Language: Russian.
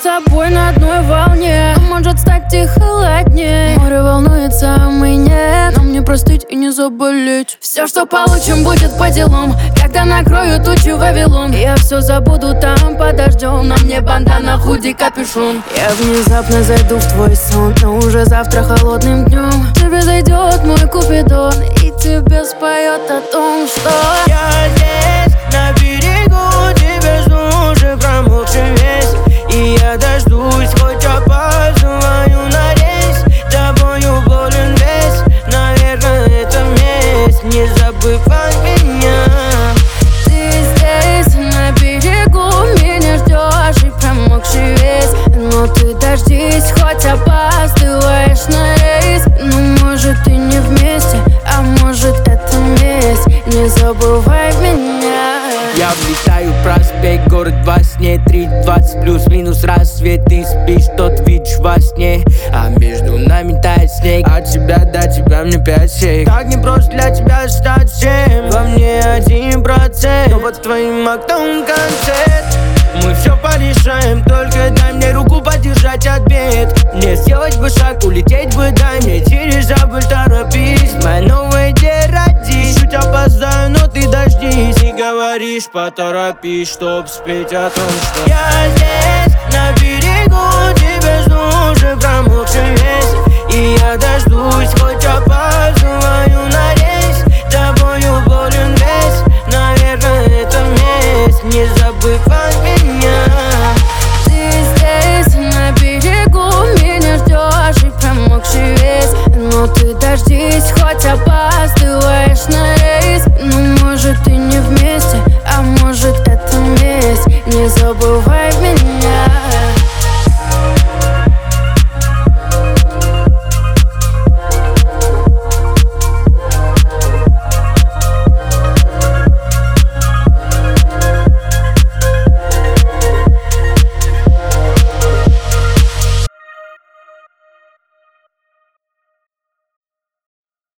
тобой на одной волне. Может стать и холоднее. Море волнуется, а мы нет. Нам не простить и не заболеть. Все, что получим, будет по делам. Когда накрою тучи Вавилон, я все забуду там под дождем. На мне бандана, худи, капюшон. Я внезапно зайду в твой сон, но уже завтра холодным днем тебе зайдет мой купидон и тебе споет о том, что я здесь, на берегу, тебя жду, уже промокший весь. И я дождусь, хоть опаздываю на рейс. Тобою болен весь, наверное, это месть. Не забывай меня. Ты здесь, на берегу, меня ждешь и промокший весь. Но ты дождись, хоть опаздываешь на рейс. Ну, может, и не вместе, а может, это месть. Не забывай меня. Я влетаю в проспект, город во сне. 3:20 плюс-минус рассвет. Ты спишь, тот видишь во сне, а между нами тает снег. От тебя до тебя мне 5 шеек. Так не просто для тебя стать всем. Во мне 1%, но под твоим окном концерт. Мы все порешаем, только дай мне руку подержать от бед. Мне сделать бы шаг, улететь бы, дай мне дирижабль, торопись. Моя новая идея родись. Чуть опоздаю, но ты дождись. И говоришь, поторопись, чтоб спеть о том, что я здесь.